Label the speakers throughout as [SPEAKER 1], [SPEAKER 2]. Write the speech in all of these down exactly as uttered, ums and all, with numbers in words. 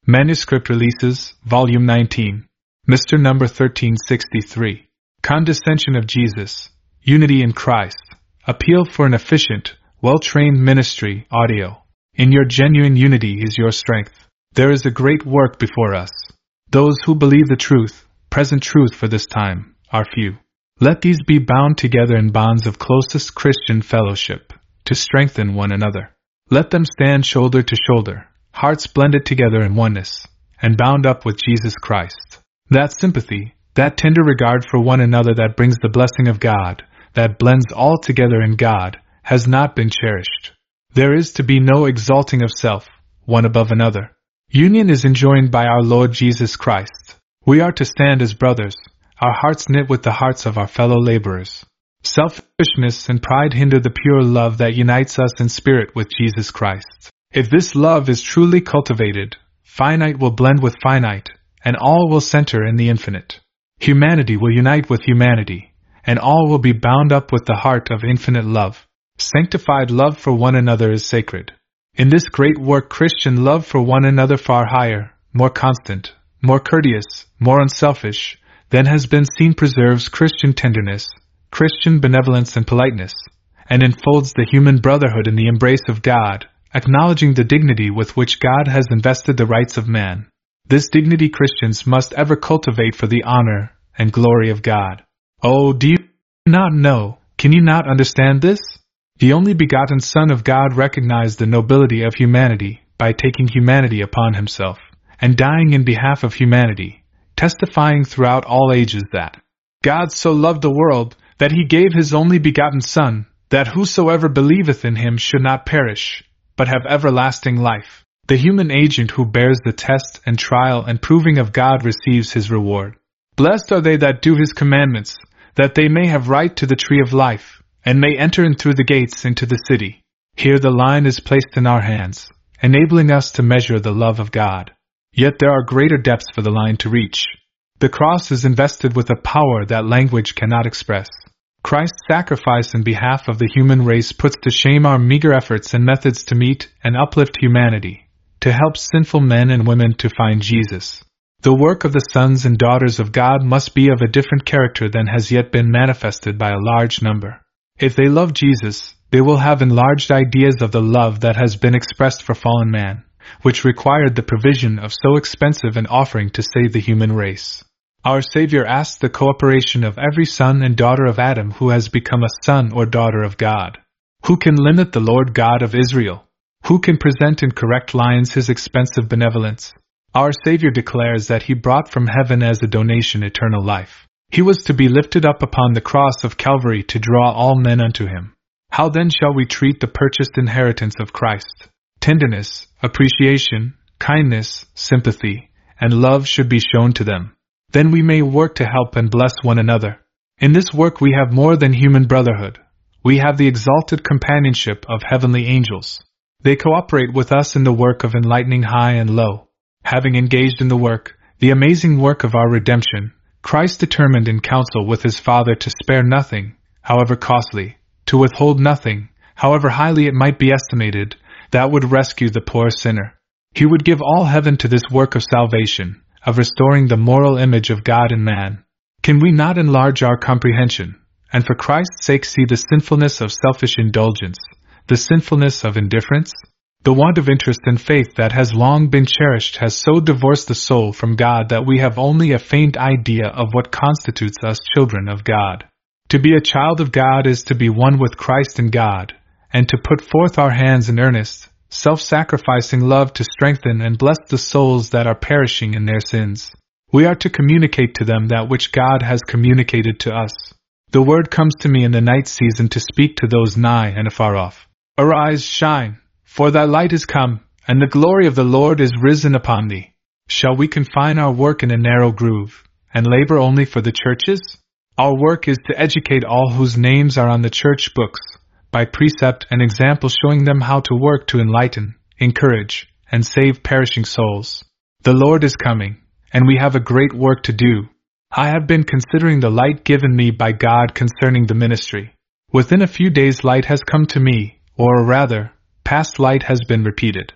[SPEAKER 1] Manuscript Releases, Volume nineteen. Mister Number thirteen sixty-three. Condescension of Jesus. Unity in Christ. Appeal for an efficient, well-trained ministry, audio. In your genuine unity is your strength. There is a great work before us. Those who believe the truth, present truth for this time, are few. Let these be bound together in bonds of closest Christian fellowship, to strengthen one another. Let them stand shoulder to shoulder, hearts blended together in oneness, and bound up with Jesus Christ. That sympathy, that tender regard for one another that brings the blessing of God, that blends all together in God, has not been cherished. There is to be no exalting of self, one above another. Union is enjoined by our Lord Jesus Christ. We are to stand as brothers, our hearts knit with the hearts of our fellow laborers. Selfishness and pride hinder the pure love that unites us in spirit with Jesus Christ. If this love is truly cultivated, finite will blend with finite, and all will center in the infinite. Humanity will unite with humanity, and all will be bound up with the heart of infinite love. Sanctified love for one another is sacred. In this great work, Christian love for one another far higher, more constant, more courteous, more unselfish, than has been seen preserves Christian tenderness, Christian benevolence and politeness, and enfolds the human brotherhood in the embrace of God, acknowledging the dignity with which God has invested the rights of man. This dignity Christians must ever cultivate for the honor and glory of God. Oh, do you not know, can you not understand this? The only begotten Son of God recognized the nobility of humanity by taking humanity upon himself, and dying in behalf of humanity, testifying throughout all ages that God so loved the world, that he gave his only begotten Son, that whosoever believeth in him should not perish, but have everlasting life. The human agent who bears the test and trial and proving of God receives his reward. Blessed are they that do his commandments, that they may have right to the tree of life, and may enter in through the gates into the city. Here the line is placed in our hands, enabling us to measure the love of God. Yet there are greater depths for the line to reach. The cross is invested with a power that language cannot express. Christ's sacrifice in behalf of the human race puts to shame our meager efforts and methods to meet and uplift humanity, to help sinful men and women to find Jesus. The work of the sons and daughters of God must be of a different character than has yet been manifested by a large number. If they love Jesus, they will have enlarged ideas of the love that has been expressed for fallen man, which required the provision of so expensive an offering to save the human race. Our Savior asked the cooperation of every son and daughter of Adam who has become a son or daughter of God. Who can limit the Lord God of Israel? Who can present in correct lines his expensive benevolence? Our Savior declares that he brought from heaven as a donation eternal life. He was to be lifted up upon the cross of Calvary to draw all men unto him. How then shall we treat the purchased inheritance of Christ? Tenderness, appreciation, kindness, sympathy, and love should be shown to them. Then we may work to help and bless one another. In this work we have more than human brotherhood. We have the exalted companionship of heavenly angels. They cooperate with us in the work of enlightening high and low. Having engaged in the work, the amazing work of our redemption, Christ determined in council with his Father to spare nothing, however costly, to withhold nothing, however highly it might be estimated, that would rescue the poor sinner. He would give all heaven to this work of salvation, of restoring the moral image of God in man. Can we not enlarge our comprehension, and for Christ's sake see the sinfulness of selfish indulgence, the sinfulness of indifference? The want of interest and faith that has long been cherished has so divorced the soul from God that we have only a faint idea of what constitutes us children of God. To be a child of God is to be one with Christ and God, and to put forth our hands in earnest, self-sacrificing love to strengthen and bless the souls that are perishing in their sins. We are to communicate to them that which God has communicated to us. The word comes to me in the night season to speak to those nigh and afar off. Arise, shine, for thy light is come, and the glory of the Lord is risen upon thee. Shall we confine our work in a narrow groove, and labor only for the churches? Our work is to educate all whose names are on the church books, by precept and example showing them how to work to enlighten, encourage, and save perishing souls. The Lord is coming, and we have a great work to do. I have been considering the light given me by God concerning the ministry. Within a few days light has come to me, or rather, past light has been repeated.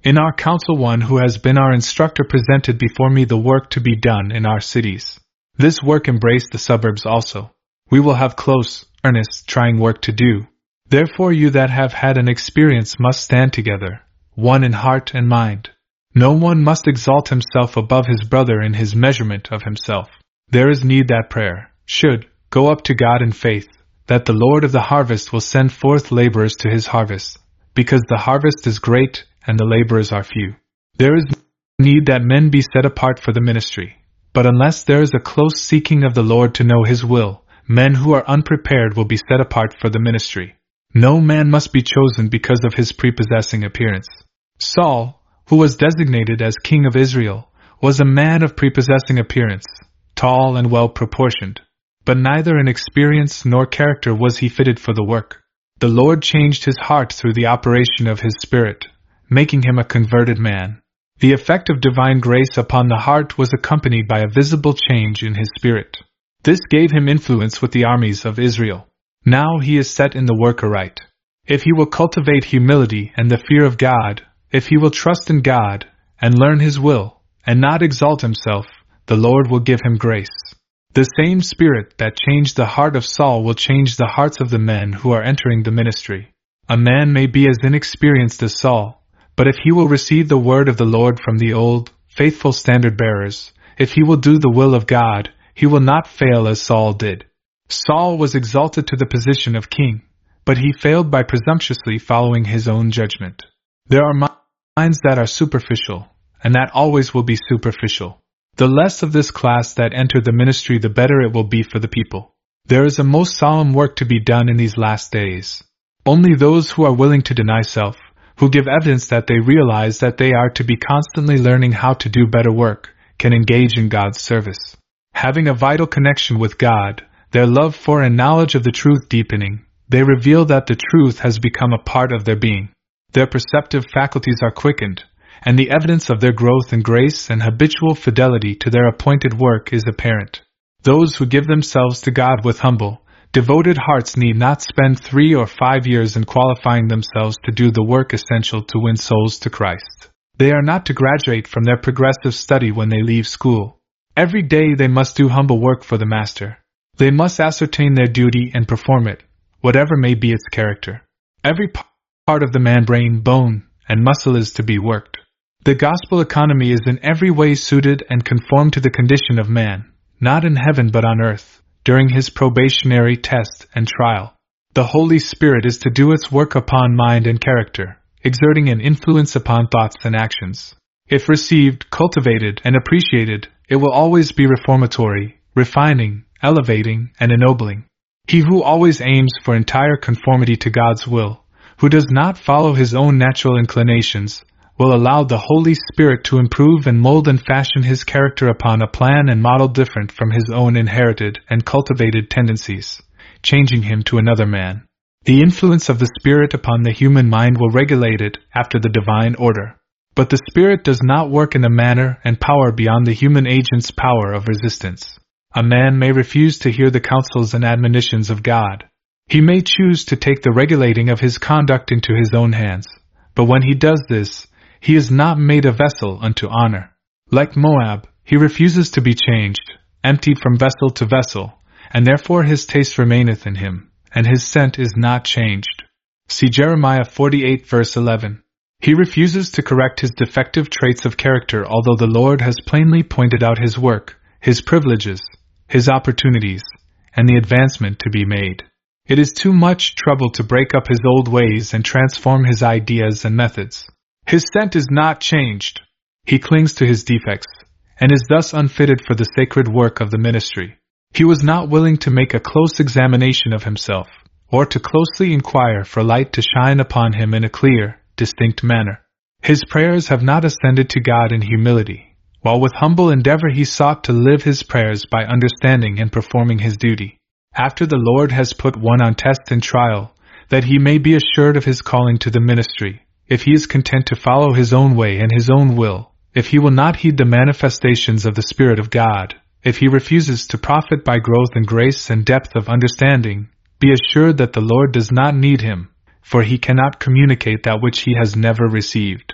[SPEAKER 1] In our council one who has been our instructor presented before me the work to be done in our cities. This work embraced the suburbs also. We will have close, earnest, trying work to do. Therefore you that have had an experience must stand together, one in heart and mind. No one must exalt himself above his brother in his measurement of himself. There is need that prayer should go up to God in faith, that the Lord of the harvest will send forth laborers to his harvest, because the harvest is great and the laborers are few. There is need that men be set apart for the ministry, but unless there is a close seeking of the Lord to know his will, men who are unprepared will be set apart for the ministry. No man must be chosen because of his prepossessing appearance. Saul, who was designated as king of Israel, was a man of prepossessing appearance, tall and well proportioned. But neither in experience nor character was he fitted for the work. The Lord changed his heart through the operation of his Spirit, making him a converted man. The effect of divine grace upon the heart was accompanied by a visible change in his spirit. This gave him influence with the armies of Israel. Now he is set in the work aright. If he will cultivate humility and the fear of God, if he will trust in God, and learn his will, and not exalt himself, the Lord will give him grace. The same Spirit that changed the heart of Saul will change the hearts of the men who are entering the ministry. A man may be as inexperienced as Saul, but if he will receive the word of the Lord from the old, faithful standard-bearers, if he will do the will of God, he will not fail as Saul did. Saul was exalted to the position of king, but he failed by presumptuously following his own judgment. There are minds that are superficial, and that always will be superficial. The less of this class that enter the ministry, the better it will be for the people. There is a most solemn work to be done in these last days. Only those who are willing to deny self, who give evidence that they realize that they are to be constantly learning how to do better work, can engage in God's service. Having a vital connection with God, their love for and knowledge of the truth deepening, they reveal that the truth has become a part of their being. Their perceptive faculties are quickened, and the evidence of their growth in grace and habitual fidelity to their appointed work is apparent. Those who give themselves to God with humble, devoted hearts need not spend three or five years in qualifying themselves to do the work essential to win souls to Christ. They are not to graduate from their progressive study when they leave school. Every day they must do humble work for the Master. They must ascertain their duty and perform it, whatever may be its character. Every part of the man, brain, bone, and muscle is to be worked. The gospel economy is in every way suited and conformed to the condition of man, not in heaven but on earth, during his probationary test and trial. The Holy Spirit is to do its work upon mind and character, exerting an influence upon thoughts and actions. If received, cultivated, and appreciated, it will always be reformatory, refining, elevating, and ennobling. He who always aims for entire conformity to God's will, who does not follow his own natural inclinations, will allow the Holy Spirit to improve and mold and fashion his character upon a plan and model different from his own inherited and cultivated tendencies, changing him to another man. The influence of the Spirit upon the human mind will regulate it after the divine order. But the Spirit does not work in a manner and power beyond the human agent's power of resistance. A man may refuse to hear the counsels and admonitions of God. He may choose to take the regulating of his conduct into his own hands. But when he does this, he is not made a vessel unto honor. Like Moab, he refuses to be changed, emptied from vessel to vessel, and therefore his taste remaineth in him, and his scent is not changed. See Jeremiah forty-eight verse eleven. He refuses to correct his defective traits of character, although the Lord has plainly pointed out his work, his privileges, his opportunities, and the advancement to be made. It is too much trouble to break up his old ways and transform his ideas and methods. His scent is not changed. He clings to his defects, and is thus unfitted for the sacred work of the ministry. He was not willing to make a close examination of himself, or to closely inquire for light to shine upon him in a clear, distinct manner. His prayers have not ascended to God in humility, while with humble endeavor he sought to live his prayers by understanding and performing his duty. After the Lord has put one on test and trial, that he may be assured of his calling to the ministry, if he is content to follow his own way and his own will, if he will not heed the manifestations of the Spirit of God, if he refuses to profit by growth in grace and depth of understanding, be assured that the Lord does not need him, for he cannot communicate that which he has never received.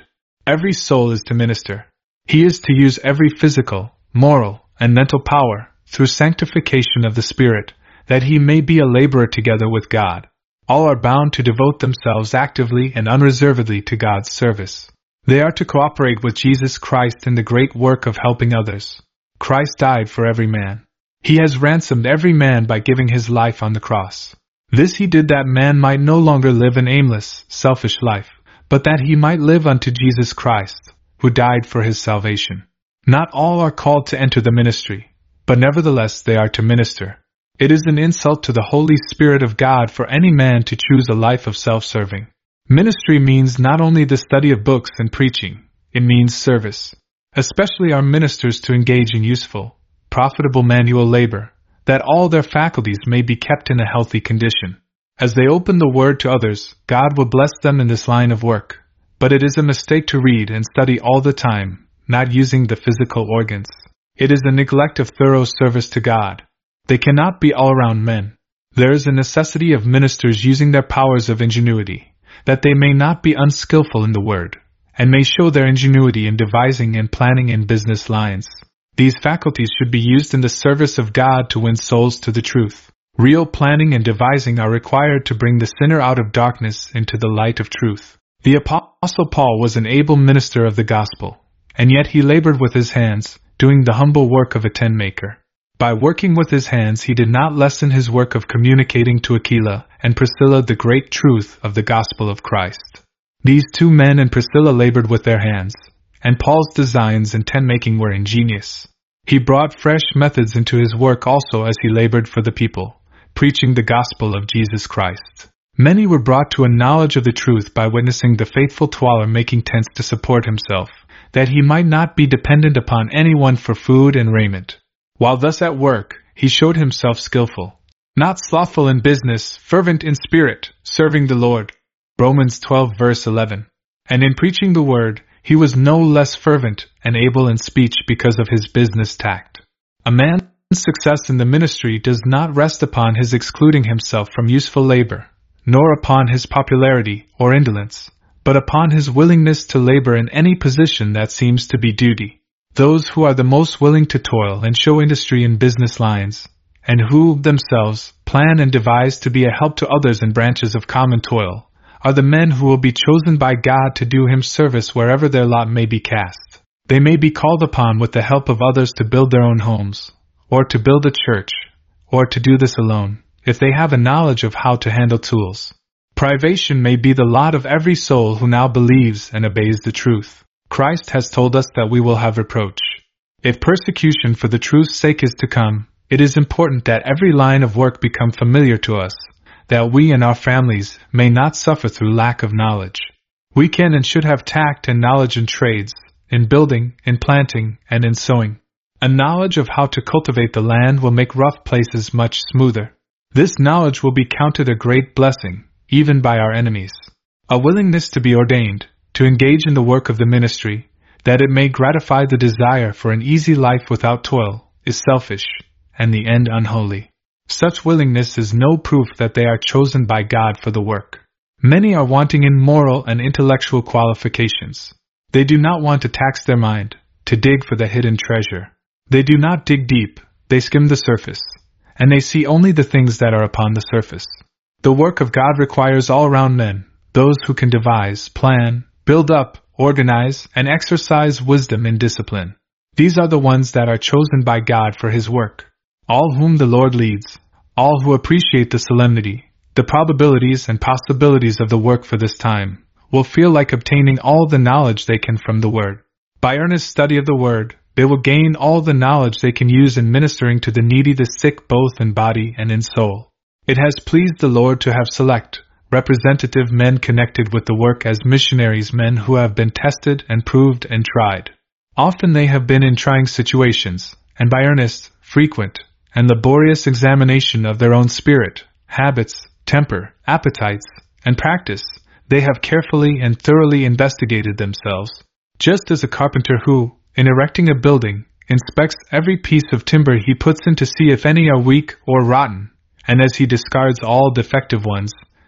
[SPEAKER 1] Every soul is to minister. He is to use every physical, moral, and mental power, through sanctification of the Spirit, that he may be a laborer together with God. All are bound to devote themselves actively and unreservedly to God's service. They are to cooperate with Jesus Christ in the great work of helping others. Christ died for every man. He has ransomed every man by giving his life on the cross. This he did that man might no longer live an aimless, selfish life, but that he might live unto Jesus Christ, who died for his salvation. Not all are called to enter the ministry, but nevertheless they are to minister. It is an insult to the Holy Spirit of God for any man to choose a life of self-serving. Ministry means not only the study of books and preaching, it means service. Especially our ministers to engage in useful, profitable manual labor, that all their faculties may be kept in a healthy condition. As they open the Word to others, God will bless them in this line of work. But it is a mistake to read and study all the time, not using the physical organs. It is a neglect of thorough service to God. They cannot be all-around men. There is a necessity of ministers using their powers of ingenuity, that they may not be unskillful in the word, and may show their ingenuity in devising and planning in business lines. These faculties should be used in the service of God to win souls to the truth. Real planning and devising are required to bring the sinner out of darkness into the light of truth. The Apostle Paul was an able minister of the gospel, and yet he labored with his hands, doing the humble work of a tent-maker. By working with his hands he did not lessen his work of communicating to Aquila and Priscilla the great truth of the gospel of Christ. These two men and Priscilla labored with their hands, and Paul's designs in tent-making were ingenious. He brought fresh methods into his work also as he labored for the people, preaching the gospel of Jesus Christ. Many were brought to a knowledge of the truth by witnessing the faithful toiler making tents to support himself, that he might not be dependent upon anyone for food and raiment. While thus at work, he showed himself skillful, not slothful in business, fervent in spirit, serving the Lord. Romans twelve verse eleven. And in preaching the word, he was no less fervent and able in speech because of his business tact. A man's success in the ministry does not rest upon his excluding himself from useful labor, nor upon his popularity or indolence, but upon his willingness to labor in any position that seems to be duty. Those who are the most willing to toil and show industry in business lines, and who, themselves, plan and devise to be a help to others in branches of common toil, are the men who will be chosen by God to do him service wherever their lot may be cast. They may be called upon with the help of others to build their own homes, or to build a church, or to do this alone, if they have a knowledge of how to handle tools. Privation may be the lot of every soul who now believes and obeys the truth. Christ has told us that we will have reproach. If persecution for the truth's sake is to come, it is important that every line of work become familiar to us, that we and our families may not suffer through lack of knowledge. We can and should have tact and knowledge in trades, in building, in planting, and in sowing. A knowledge of how to cultivate the land will make rough places much smoother. This knowledge will be counted a great blessing, even by our enemies. A willingness to be ordained, to engage in the work of the ministry, that it may gratify the desire for an easy life without toil, is selfish, and the end unholy. Such willingness is no proof that they are chosen by God for the work. Many are wanting in moral and intellectual qualifications. They do not want to tax their mind, to dig for the hidden treasure. They do not dig deep, they skim the surface, and they see only the things that are upon the surface. The work of God requires all-round men, those who can devise, plan, build up, organize, and exercise wisdom and discipline. These are the ones that are chosen by God for his work. All whom the Lord leads, all who appreciate the solemnity, the probabilities and possibilities of the work for this time, will feel like obtaining all the knowledge they can from the Word. By earnest study of the Word, they will gain all the knowledge they can use in ministering to the needy, the sick both in body and in soul. It has pleased the Lord to have select, representative men connected with the work as missionaries, men who have been tested and proved and tried. Often they have been in trying situations, and by earnest, frequent, and laborious examination of their own spirit, habits, temper, appetites, and practice, they have carefully and thoroughly investigated themselves. Just as a carpenter who, in erecting a building, inspects every piece of timber he puts in to see if any are weak or rotten, and as he discards all defective ones,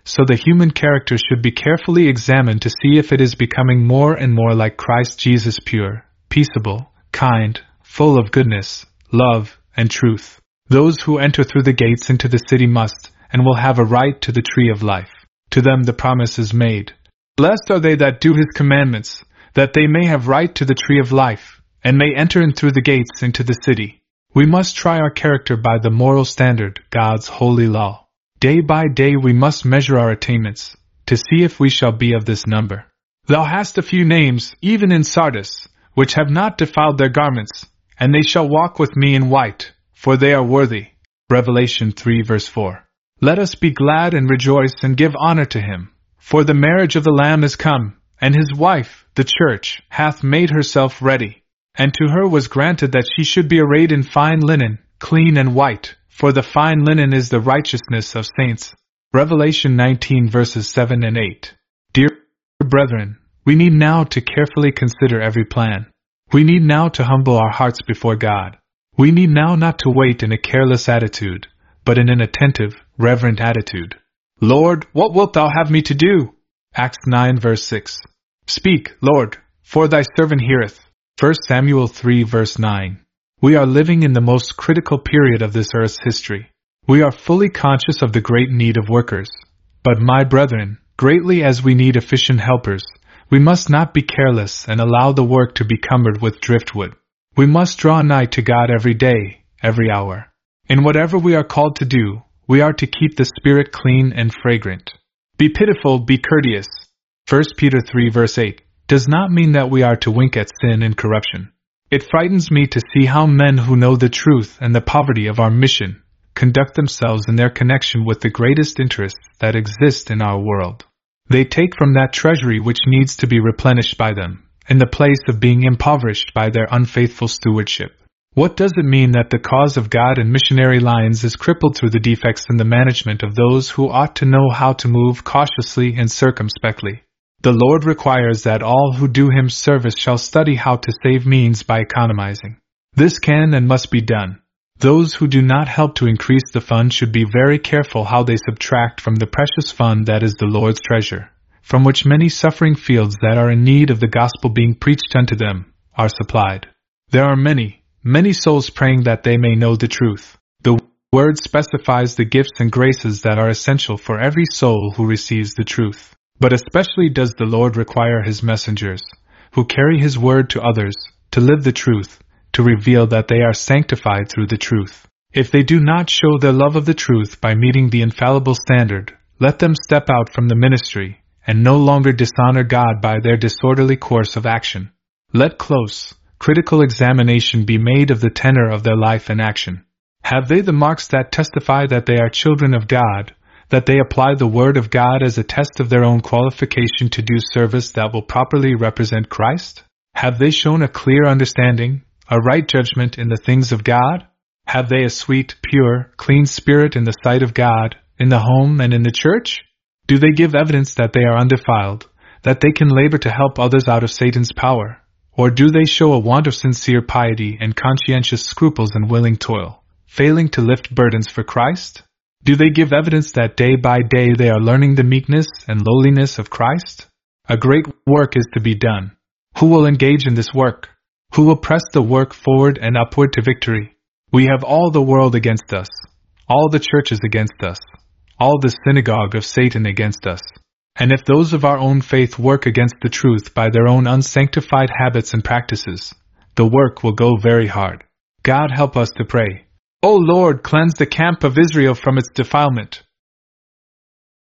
[SPEAKER 1] so the human character should be carefully examined to see if it is becoming more and more like Christ Jesus, pure, peaceable, kind, full of goodness, love, and truth. Those who enter through the gates into the city must, and will have a right to the tree of life. To them the promise is made. Blessed are they that do his commandments, that they may have right to the tree of life, and may enter in through the gates into the city. We must try our character by the moral standard, God's holy law. Day by day we must measure our attainments, to see if we shall be of this number. Thou hast a few names, even in Sardis, which have not defiled their garments, and they shall walk with me in white, for they are worthy. Revelation three verse four. Let us be glad and rejoice and give honor to him, for the marriage of the Lamb is come, and his wife, the church, hath made herself ready. And to her was granted that she should be arrayed in fine linen, clean and white, for the fine linen is the righteousness of saints. Revelation nineteen verses seven and eight. Dear brethren, we need now to carefully consider every plan. We need now to humble our hearts before God. We need now not to wait in a careless attitude, but in an attentive, reverent attitude. Lord, what wilt thou have me to do? Acts nine verse six. Speak, Lord, for thy servant heareth. First Samuel three verse nine. We are living in the most critical period of this earth's history. We are fully conscious of the great need of workers. But my brethren, greatly as we need efficient helpers, we must not be careless and allow the work to be cumbered with driftwood. We must draw nigh to God every day, every hour. In whatever we are called to do, we are to keep the spirit clean and fragrant. Be pitiful, be courteous. First Peter three verse eight. Does not mean that we are to wink at sin and corruption. It frightens me to see how men who know the truth and the poverty of our mission conduct themselves in their connection with the greatest interests that exist in our world. They take from that treasury which needs to be replenished by them, in the place of being impoverished by their unfaithful stewardship. What does it mean that the cause of God and missionary lines is crippled through the defects in the management of those who ought to know how to move cautiously and circumspectly? The Lord requires that all who do him service shall study how to save means by economizing. This can and must be done. Those who do not help to increase the fund should be very careful how they subtract from the precious fund that is the Lord's treasure, from which many suffering fields that are in need of the gospel being preached unto them are supplied. There are many, many souls praying that they may know the truth. The word specifies the gifts and graces that are essential for every soul who receives the truth. But especially does the Lord require his messengers, who carry his word to others, to live the truth, to reveal that they are sanctified through the truth. If they do not show their love of the truth by meeting the infallible standard, let them step out from the ministry, and no longer dishonor God by their disorderly course of action. Let close, critical examination be made of the tenor of their life and action. Have they the marks that testify that they are children of God, that they apply the Word of God as a test of their own qualification to do service that will properly represent Christ? Have they shown a clear understanding, a right judgment in the things of God? Have they a sweet, pure, clean spirit in the sight of God, in the home and in the church? Do they give evidence that they are undefiled, that they can labor to help others out of Satan's power? Or do they show a want of sincere piety and conscientious scruples and willing toil, failing to lift burdens for Christ? Do they give evidence that day by day they are learning the meekness and lowliness of Christ? A great work is to be done. Who will engage in this work? Who will press the work forward and upward to victory? We have all the world against us, all the churches against us, all the synagogue of Satan against us. And if those of our own faith work against the truth by their own unsanctified habits and practices, the work will go very hard. God help us to pray. O Lord, cleanse the camp of Israel from its defilement.